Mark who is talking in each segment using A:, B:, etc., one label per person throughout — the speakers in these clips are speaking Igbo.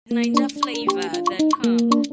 A: NigerFlavor.com.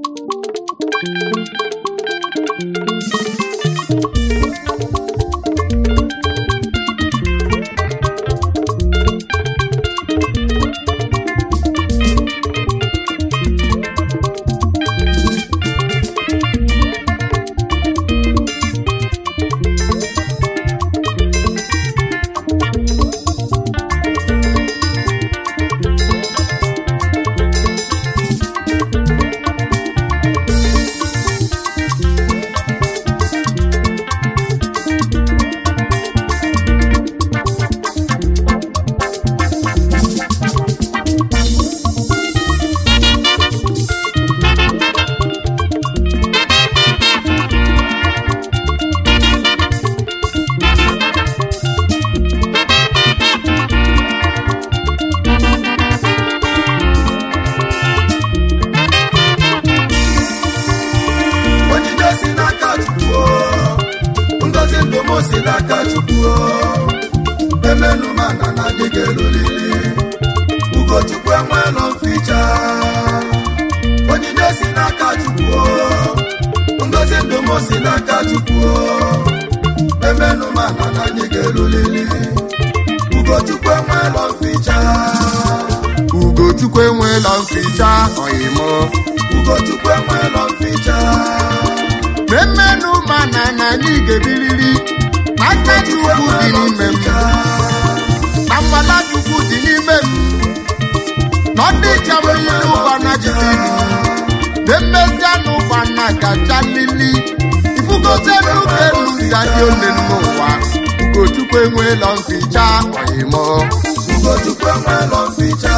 B: Ugochukwu enwela mficha oyimo
C: Ugochukwu enwela mficha
B: Memenu mana na nige bilili Aka Chukwu dị n'ime m Amala Chukwu dị n'ime m Nọdị chabili n'ụbana jitili Demezia n'ụbana kacha lili Ifugote n'ukelu zadi ole n'ụwa Ugochukwu enwela mficha oyimo
C: Ugochukwu enwela mficha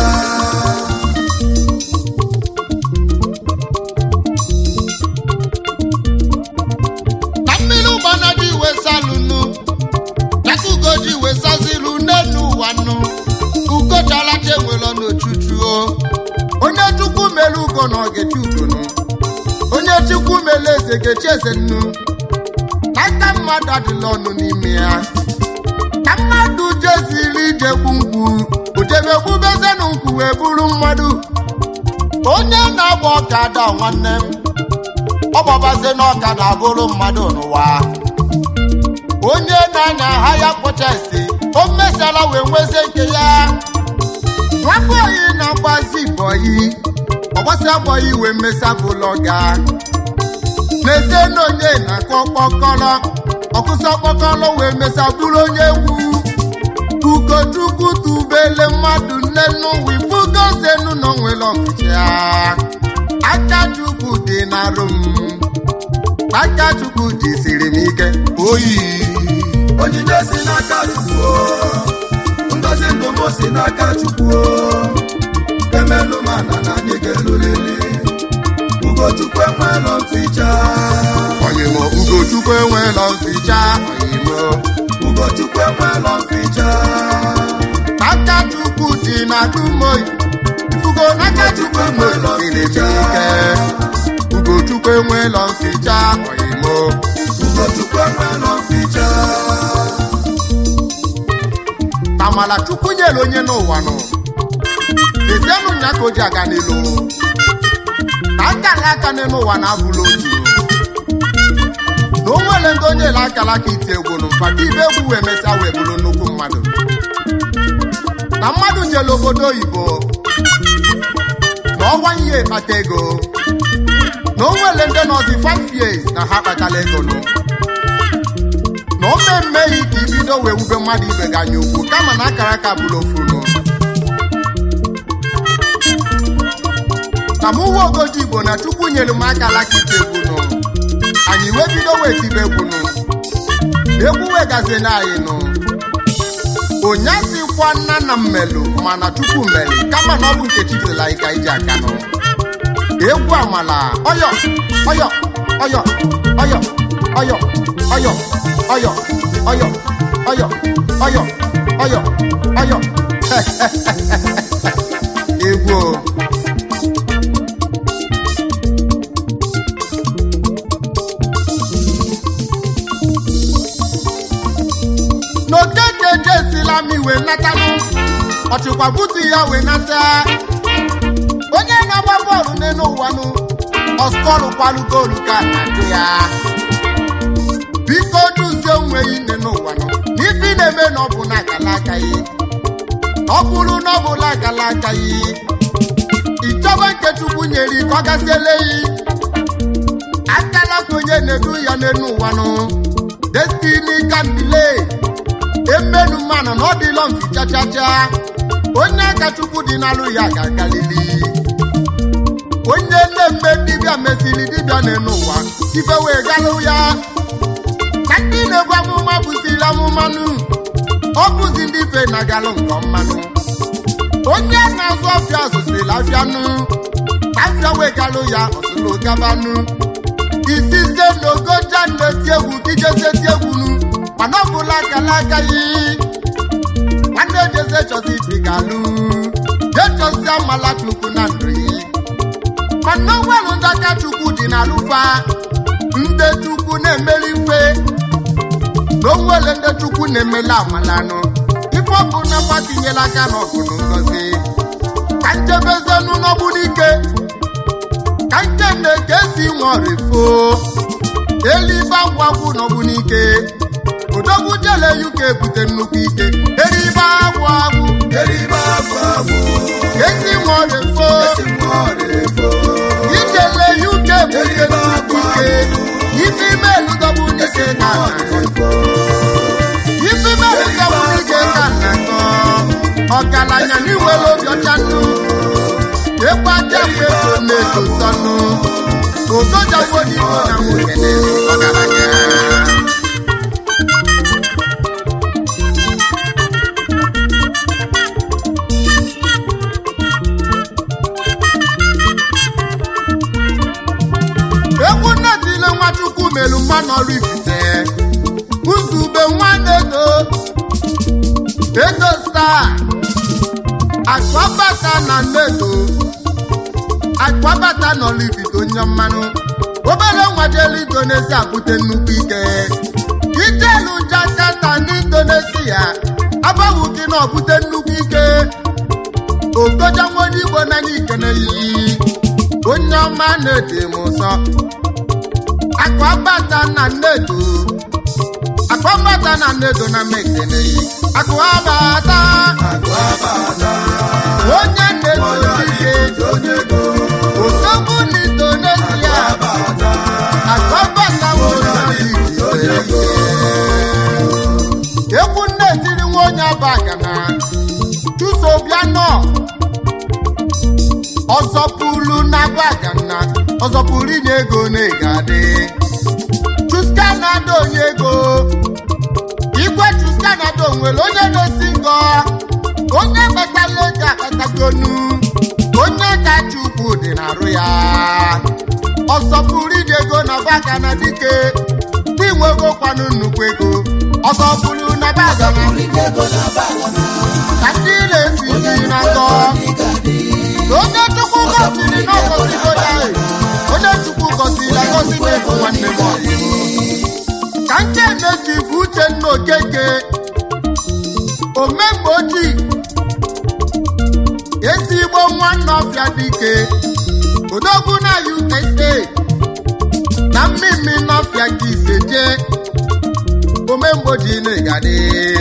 B: Onye Chukwu mele ugo na ogechi ugonu Onye Chukwu mele eze gechi eze nnu N'aka mmadụ adịla ọnụ n'ime ya Ka mmadụ jeziri ijekwu nkwu Ojebe gbubezenu nkwu wee bụrụ mmadụ Onye na-agba ọkada nwanne m Ọ gbabaze n'ọka na-abụrụ mmadụ n'ụwa Onye na-anya ha ya kpọchasi O mesala wee nweze nke ya Nwapụ oyi na-agbazi bọyị ọgbasi agbọghị wee mesa bụlọga n'ezie na onye na-akọ ọkpọkọrọ ọkụsị ọkpọkọrọ wee mesa bụrụ onye egwu Ugochukwu tubele mmadụ nne n'ụwa ifugozenu na onwere ọmụcha aka Chukwu dị n'arụ m aka Chukwu jisiri m ike oyi
C: onyinye si n'aka Chukwu ngozi ndụmọ si n'aka Chukwu emelu mana na anyị ga-elulili Ugochukwu enwela mficha
B: oyimo Ugochukwu enwela mficha oyimo
C: Ugochukwu enwela mficha
B: aka Chukwu dị na dumoyi Ugo n'aka Chukwu enwela mficha Ugochukwu enwela mficha oyimo
C: Ugochukwu enwela mficha
B: Tamala Chukwu nyere onye n'ụwa nọ Ezienụ nya ka o ji aga n'elu Ka aka n'ụwa na-abụla otu Na o nwere ndị onye ele akala ka iti egwu n'ụfọdụ ibe egwu wee mesịa wee bụrụ nnukwu mmadụ Na mmadụ jere obodo oyibo Na ọgwa ihe kpata ego Na o nwere ndị nọzi 5 years na ha kpatala ego nụ Na o mmeghi ka ibido wee wube mmadụ ibe gị anya ukwu kama na akara aka bụrụ ofu nụ Ka m uwe ogoji Igbo na Chukwu nyere m akala ka iti egwu nụ anyị wee bido wee tibe egwu nụ egwu wegazi na anyị nụ onye sikwa nna na mmelụ mana Chukwu meli kama na ọ bụ nke chifela anyị ka iji aka nụ egwu amala ọyọ ọyọ ọyọ ọyọ ọyọ ọyọ ọyọ ọyọ ọyọ ọyọ ọyọ ọyọ egwu n'okeke jesila mi wee natanụ ọchịkwa butu ya wee nata onye na-agba bọọlụ n'elu ụwa nụ ọskọlụ kwalụ goolu ka na-ajụ ya biko duzie onwe yi n'elu ụwa nụ n'ife ị na-eme na ọ bụ na akala aka yi ọ bụrụ na ọ bụ na akala aka yi ịchọba nke Chukwu nyere ka ọ gaziele yi akala ka onye na-edu ya n'elu ụwa nụ destiny can delay emenu mmanụ na ọ dịlọ mfi chachacha onye aka Chukwu dị n'alụ ya ga-agalili onye na-eme dibịa mesiri dibịa n'elu ụwa ife wee galụ ya ka ndị na-ebu amụma bụziri amụmanụ ọ bụzi ndị ife na-agalụ nke ọmanụ onye na-azụ ọfịa zụsịrị afịanụ afịa wee galụ ya ọsụlụ gabanụ isize n'ogoja na-eti egwu ka ijezi eti egwunu mana ọ bụla akala agaghị nwanne jeze chọzi ibigalụ je chọzi amala Chukwu na ndụ mana onwere ndị aka Chukwu dị n'alụfa ndị Chukwu na-emeli mfe na onwere ndị Chukwu na-emeli amalanụ ife ọ bụ na gbatinyela aka n'ọgụnụ ngozi ka njebezenụ n'ọgbụ n'ike ka nke na-eke esi nwe ọrịfo elibe agwagwụ n'ọgbụ n'ike odogwu jele UK bute nnukwu ike eribe agwagwụ esi nwe ọrịfo ijele UK bute nnukwu ike ife imelu dọgbụ n'ike ka na-akọ ọgaranya n'iwere obi ọcha nụ ekwe aja mgbe ego na-eto sọnụ ogojawo n'igbo na nwokele ọgaranya egwu nnetile Nwachukwu melu mmanụ ọrụ ifite Uzube nwanne Edo star Akwabata na Nedo Akwabata na Olivito onye mmanụ obere nwajelu Indonesia bute nnukwu ike ijelu Jakarta n'Indonesia abawụ gị na ọbute nnukwu ike ogoja nwoke Igbo na n'ikeneyi onye ọma na-ede m ụsọ Akwabata na Nedo Akwabata na Nedo na mekeneyi Akwabata onye Nedo ike osogbu n'Indonesia Akwabata ekwu nne-etiri nwa onye Abagana Chusobianọ ọzọpụrụ na Abagana ọzọpụrụ inye ego na-egade Chuskanado onye ego igwe Chuskanado nwere onye na-esi ngọ onye metala ego akpatagonu onye ka Chukwu dị n'arụ ya ọzọpụrụ inye ego na Abagana dike dị nwego kwanụ nnukwu ego ọzọpụrụ na Abagana ka ndị na-esi nri na ngọ onye Chukwu gọziri na ọgọzigo ya onye Chukwu gọziri agọzi na-ego nwanne m ka nke na-eji bụ Uchenna Okeke omemgbe ojii ezigbo nwanne ọbịa dike odogwu na USA na mmemme n'ọfịa ka iseje omemgbe ojii na-egade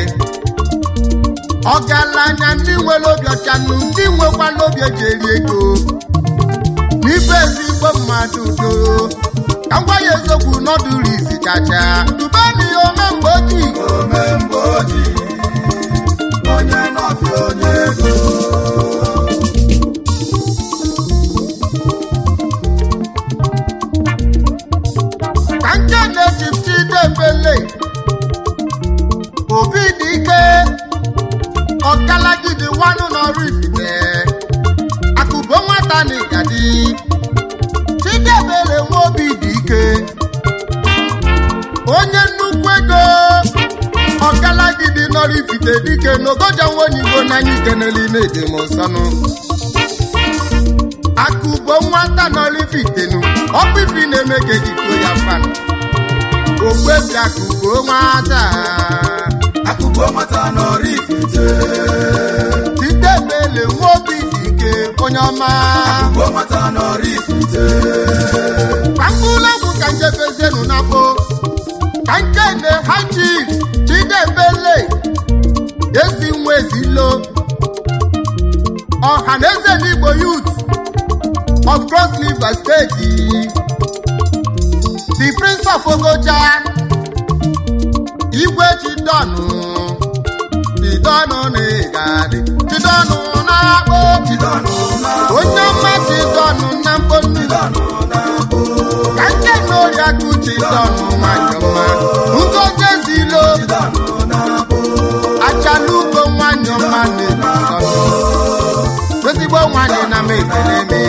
B: ọgaranya ndị nwere obi ọcha nụ ndị nwekwala obi eji eri ego n'ife ezigbo mmadụ udo ka ngwa ya eziokwu n'ọdụrụ isi chacha dubeni omemgbe ojii
C: onye n'ọfịa onye ego
B: ka nke na-ejipti debele obi dị ike ọkalagidi nwanụ n'ọrụ ifite akụbo nwata na ịgadi Chidebere nwa obi dị ike onye nnukwu ego ọkalagidi n'ọrụ ifite dike n'ogoja nwonyigo n'anya ikeneli na-ede m nsọnụ akụbo nwata n'ọrụ ifitenu ọkpụifi na-eme ka ejiko ya fan okpebi akụbo nwata
C: n'ọrụ ifite
B: Chidebere nwa obi dị ike onye ọma
C: akụkọ nwata n'ọrụ
B: of Cross River State, the Prince of Ogoja, Igwe Chidonu, Chidonu Negadi, Chidonu Nabo, Onyama Chidonu Namponu, Kanke Noriaku Chidonu Manyoma, Ugoje Zilo, Achaluko Manyoma Nebusono, Wesibo Wanye na Mekeleme,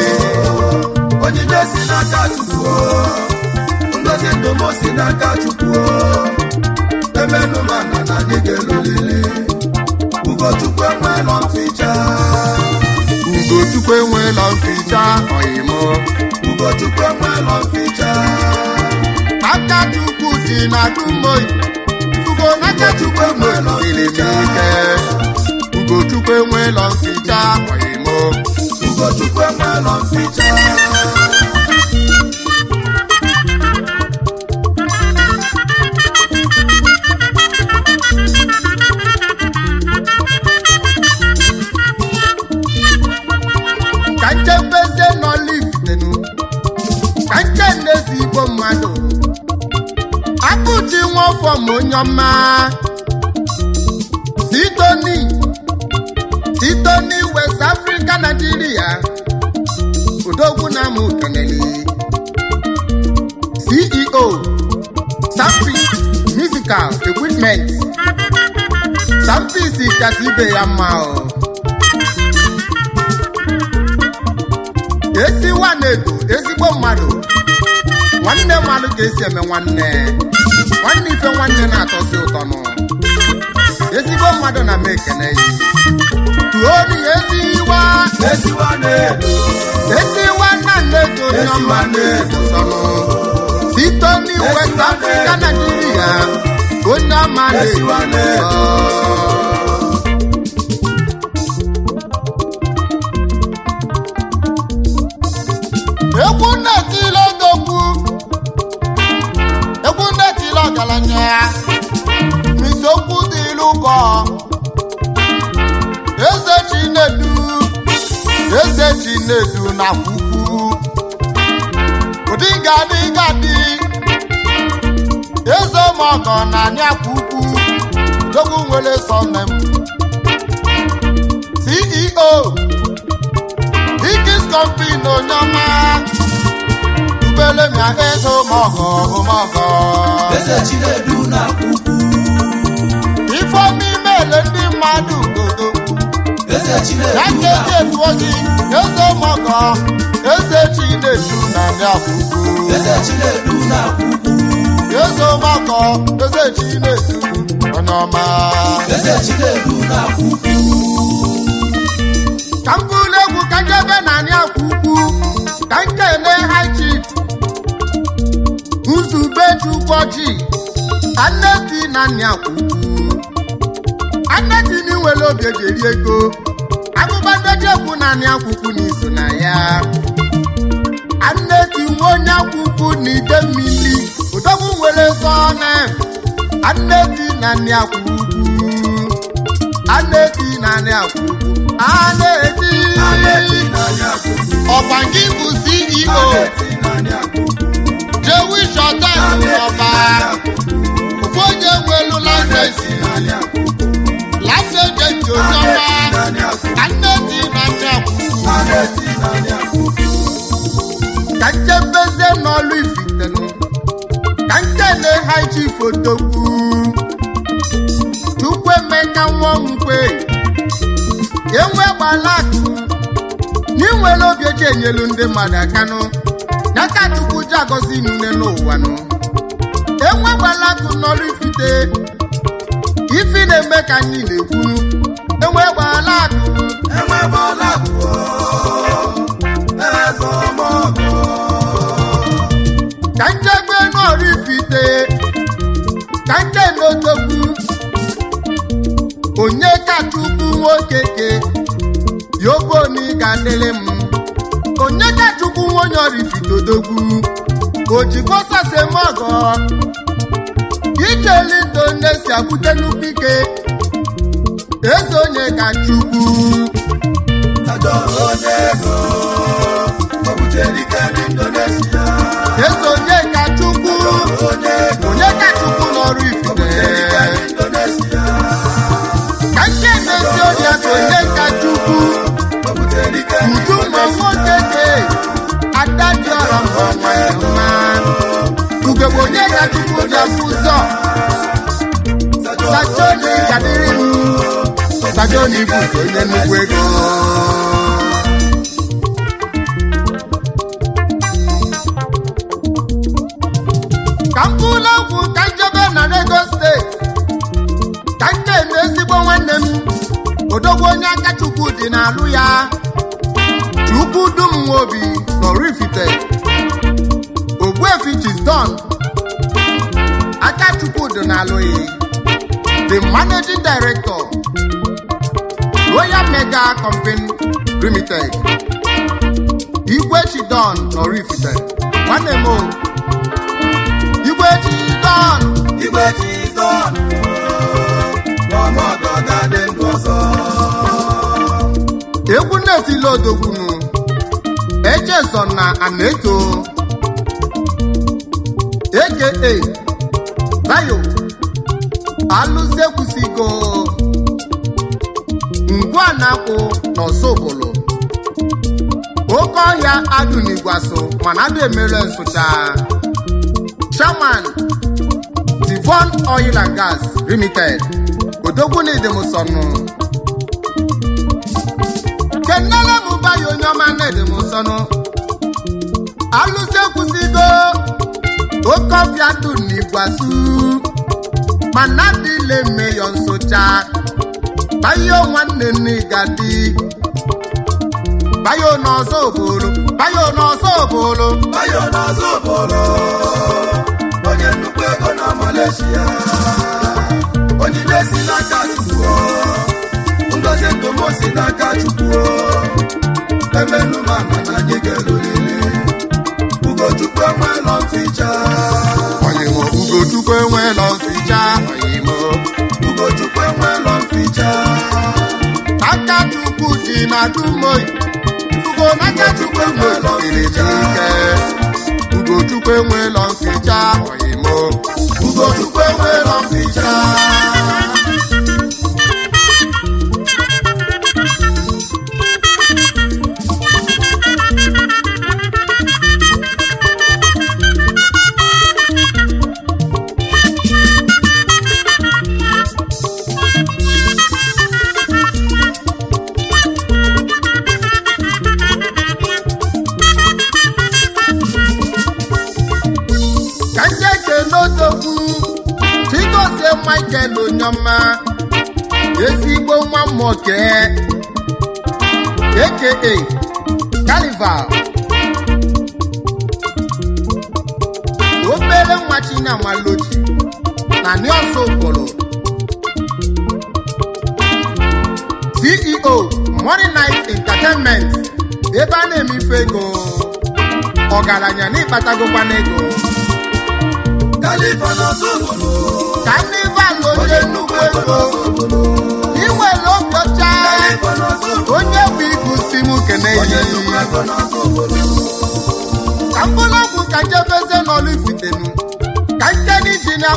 C: Ojije Sinaka Chukwu, Ngozi Ndomo Sinaka Chukwu, Emenu Mana na Nigelolele, Ugochukwu enwela mficha,
B: Ugochukwu enwela mficha oyimo,
C: Ugochukwu enwela mficha,
B: Akachukwu si na Dumoyi, Ugo n'Akachukwu enwela mficha, Ugochukwu enwela mficha oyimo,
C: Ugochukwu enwela mficha.
B: Monyoma Sitoni West Africa Nigeria Odogwu Namu Kaneli CEO Sampis Musical Equipment Sampis Kasibe Yamao Esi Wanedo Ezigbo mmadụ Nwanne mmadụ ga-esi eme nwanne ife nwanne na-atọsi ụtọ nọ ezigbo mmadụ na mekene yi tuoni esiwa na nnedo nyọma na-edo sọnụ Sitoni West Africa Nigeria onye ọma na-edo egwu nnetile odogwu Galanya Misokwu Diluko Eze Chinedu na Kuku Udigadi Eze Mogo na Nyakuku Dogu Nwele Sonem CEO Ikis Company Onyoma Ubele Mia Eze Mogo
C: Eze Chinedu na Kuku
B: Ifeomi mele ndị mmadụ godo
C: Eze Chinedu
B: na Kuku Eze Mogo Eze Chinedu na Kuku
C: Eze Chinedu na Kuku
B: Eze Mogo Eze Chinedu Onyoma
C: Eze Chinedu na Kuku
B: Kambulegwu Kajebe na Kuku Kankene High Chief Uzubechukwoji Anneti na Nyakuku Anneti ni nwere obi ejeri ego Agụbadejekwu na Nyakuku n'iso na ya Anneti nwe Nyakuku na Idemmili Odogwu nwere sọne Anneti na Nyakuku Ọkwangi bụ CEO Jewish Hotel Ọba Ufonye nwelu Lansesi Ojọba Anneti na Nyakuku Kanchebeze n'ọlụ Ifitenu Kankene High Chief Odogwu Chukwuemeka Nwankwe Enwe gbalakụ N'inwere obi eji enyelu ndị mmadụ akanụ N'aka Chukwu ji agọzi inune n'ụwa nụ Enwe gbalakụ n'ọlụ Ifite Ifi na-eme ka anyị na-ekwuru Enwe gbalakụ Ka nchegbe n'ọrụ Ifite Ka nke n'Odogwu Onye ka Chukwu nwokeke Yoboni ga-adịlị m Onye ka Chukwu nwonye ọrụ Ifite Odogwu Ojibọsase mọgọ Ikeli ndo nne si akwute nnukwu ike Eze onye ka Chukwu ibu onye nnukwu ego ka m bụla okwu ka njebe na Lagos steeti ka nke ezigbo nwanne m odogwu onye aka Chukwu dị n'alụ ya Chukwu dum nwobi Oraifite Ogbuefi Chieftain aka Chukwu dị n'alụ ya the managing director Royal Mega Company Limited Igwe Chieftain Oraifite nwanne m Igwe Chieftain egwu na-etili odogbunu Echeson na Aneto aka Bayo alụzekwusigo ngwa na-akwụ n'Ọsọbụlụ oke ọhịa adụnigwaso mana adụ emere Nsụcha Chairman Devon Oil and Gas Limited odogwu na Idemosonu kenele m Bayo onye ọma na Idemosonu alụzekwusigo oke ọhịa adụnigwaso mana dịle meyo Nsụcha Bayo nwanne nne gadi Bayo n'Ọsọbụlụ
C: onye nnukwu ego na Malaysia onyinye si n'aka Chukwu ngozi nkomo si n'aka Chukwu emenụmana na anyị ga-elolile Ugochukwu enwela mficha
B: oyimo Ugochukwu enwela mficha aka Chukwu dị na Dumoyi n'aka Chukwu enwela mficha Ugochukwu enwela mficha oyimo
C: Ugochukwu enwela mficha
B: Michael Onyoma ezigbo nwa mmoke aka Carnival obere nwa Chinamalochi na Ọsọbụlụ CEO Money Night Entertainment ebe a na-eme ife ego ọgaranya na ịkpatagokwa n'ego Carnival onye nnukwu ego inwere obi ọcha onye bụ ibu si m kene ka mkpụrụọgwụ ka njebeze n'Ọraifitenu ka nkene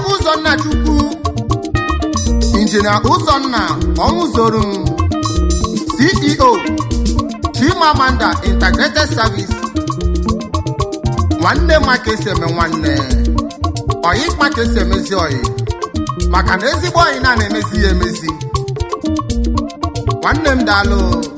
B: Injinia Uzonna Ọnwụzoru CEO Chimamanda Integrated Service nwanne maka esi eme nwanne oyi maka esi emezi oyi maka na ezigbo oyi na-emezi ya emezi nwanne m daalụ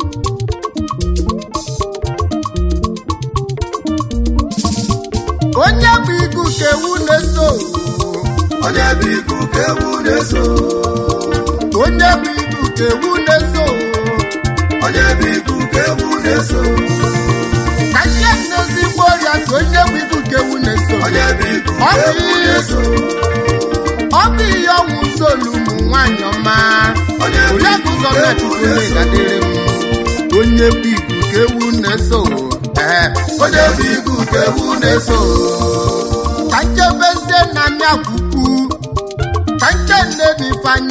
B: onye bụ igu ka ewu na-eso
C: onye bụ igu ka ewu na-eso
B: onye bụ igu ka ewu na-eso
C: onye bụ igu ka ewu na-eso
B: ka ihe n'ezigbo ọrịa ka onye bụ igu ka ewu na-eso
C: onye bụ igu ka ewu na-eso
B: ọ bụ ihe ọnwụ nsolu ụmụ nwaanyị ọma onye bụ ụzọ na-echukwu na-egadere m onye bụ igu ka ewu na-eso
C: onye bụ igu ka ewu na-eso
B: ka nchebezie na anya kwukwu ka nche nne bụ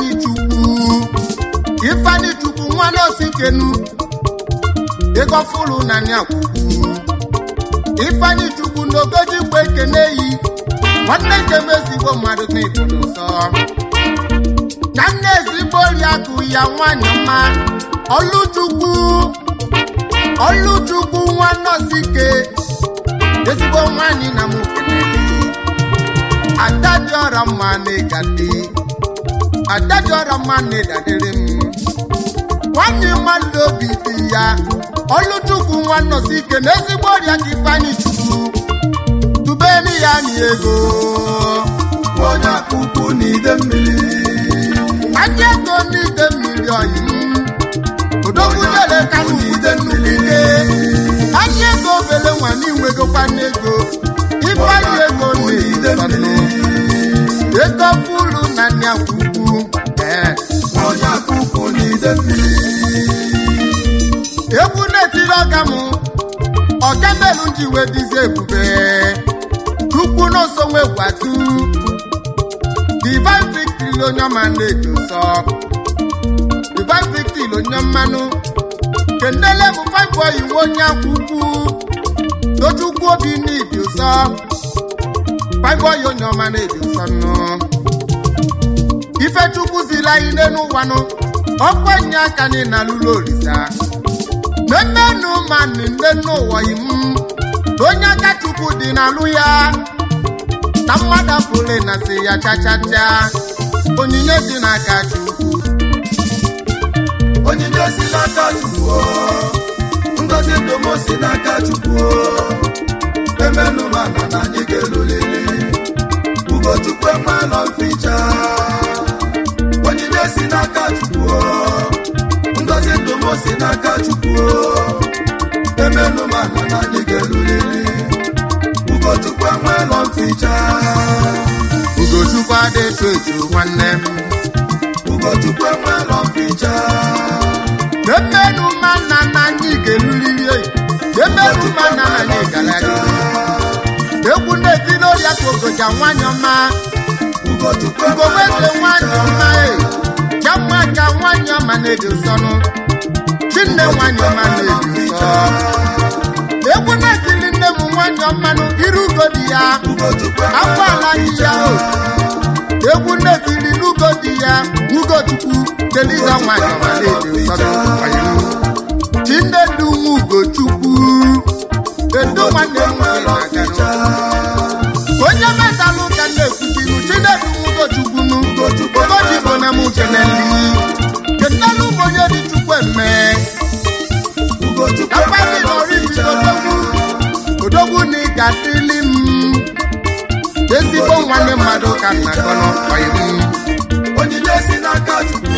B: Ifeanyi Chukwu nwanne Osikenu ego fụrụ na anya kwukwu Ifeanyi Chukwu n'ogoji kwe ekene yi nwanne njem ezigbo mmadụ n'ịbụrụ nsọ na nne ezigbo oriakụ ya nwanyị ọma Ọlụchukwu nwanne Osike ezigbo nwanyị na m keneli adadịọra mma na-egade adadịọra mma na-edadere m nwanne mmadụ obi dị ya Oluchukwu nwanọsi ike n'ezigbo ọrịa ka Ifeanyi Chukwu tubeni ya ni ego
C: onye akụkụ n'ide mmiri
B: aja ego n'ide mmiri oyi odogwudele kanụ n'ide mmiri aja ego obele nwanne inwegokwa n'ego Ifeanyi ego n'ide mmiri ego fulu na nya kwukwu
C: onye akụkụ n'ide mmiri
B: egwu na-etiri ọgamelu nji wee dizi ebube Chukwu n'ọsọ nwe gwatu Divine Victory onye ọma na-eji ụsọ Divine Victory onye mmanụ kendele bụ 5 boy iwe onye akwụkwụ Tochukwu obi n'idi ụsọ 5 boy onye ọma na-eji ụsọ nọ Ifechukwu ziri anyị n'elu ụwanụ ọkwenye aka ni na lụlụ olisa Nenu mani nenu woyim onye aka Chukwu dị n'alụ ya na mmadụ pụle na si ya chachacha onyinye dị n'aka Chukwu
C: onyinye si n'aka Chukwu ngozi ndomo si n'aka Chukwu emenu mana na anyị ga-elulili Ugochukwu enwela mficha onyinye si n'aka Chukwu ngozi ndomo si n'aka Chukwu emenu mana na anyị ga-elulili Ugochukwu enwela mficha
B: Ugochukwu adịtụ etu nwanne m
C: Ugochukwu enwela mficha
B: emenu mana na anyị ga-elulili emenu mana na anyị ga-elulili egwu na-etiri ọrịa ka Ogoja nwanyị ọma
C: Ugochukwu
B: Ugoweze nwanyị ọma Jamma ka nwanyị ọma na-eji ụsọnụ Chinne nwanyị ọma na-eji ụsọ egwu na-etiri nne m nwanyị ọmanụ iru ugo dị ya afọ ala dị ya egwu na-etiri n'ugo dị ya Ugochukwu Teliza nwanyị ọma na-eji ụsọnụ Chinedu nwa Ugochukwu edo nwanne m onye metalụ ka na-ekwuziru Chinedu Ugochukwu Ugochi bụ na mụ keneli kenelu bụ onye dị Chukwu eme akwadi n'oriri odogwu na ịga tili m ezigbo nwanne mmadụ ka nna gọnọ ọyị m
C: onyinye si n'aka Chukwu